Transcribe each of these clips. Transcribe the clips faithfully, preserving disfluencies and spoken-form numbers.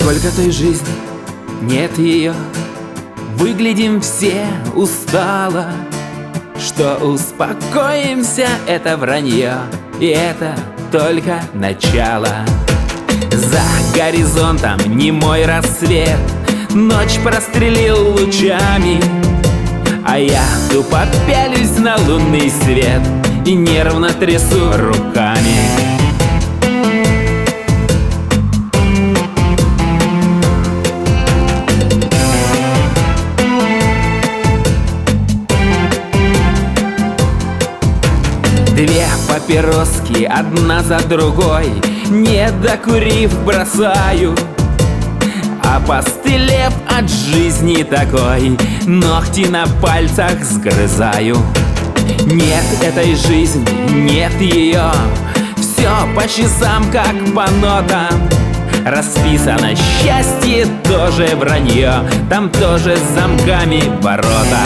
Только той жизни нет ее. Выглядим все устало. Что успокоимся, это вранье, и это только начало. За горизонтом немой рассвет, ночь прострелил лучами, а я тупо пялюсь на лунный свет и нервно трясу руками. Две папироски, одна за другой, не докурив, бросаю. Опостылев от жизни такой, ногти на пальцах сгрызаю. Нет этой жизни, нет ее, все по часам, как по нотам. Расписано счастье, тоже вранье, там тоже с замками ворота.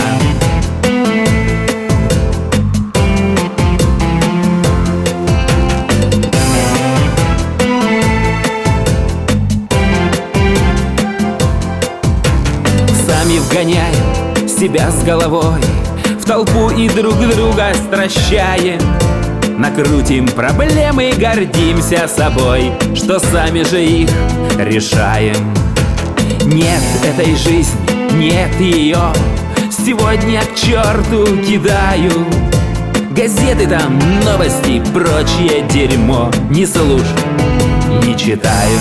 Сами вгоняем себя с головой в толпу и друг друга стращаем. Накрутим проблемы, гордимся собой, что сами же их решаем. Нет этой жизни, нет ее, сегодня к черту кидаю. Газеты там, новости, прочее дерьмо не слушаю, не читаю.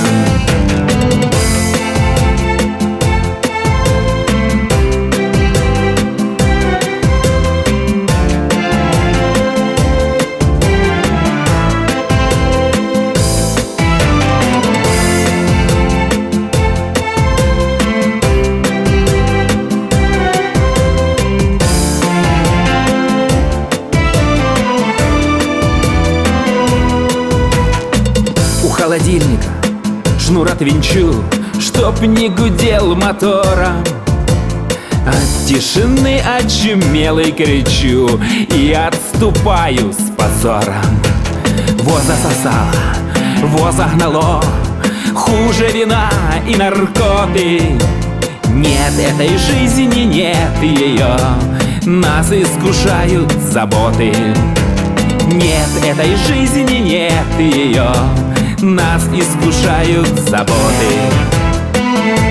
Холодильника шнур отвинчу, чтоб не гудел мотором. От тишины очумелый кричу и отступаю с позором. Во засосало, во загнало, хуже вина и наркоты. Нет этой жизни, нет ее, нас искушают заботы. Нет этой жизни, нет ее, нас искушают заботы.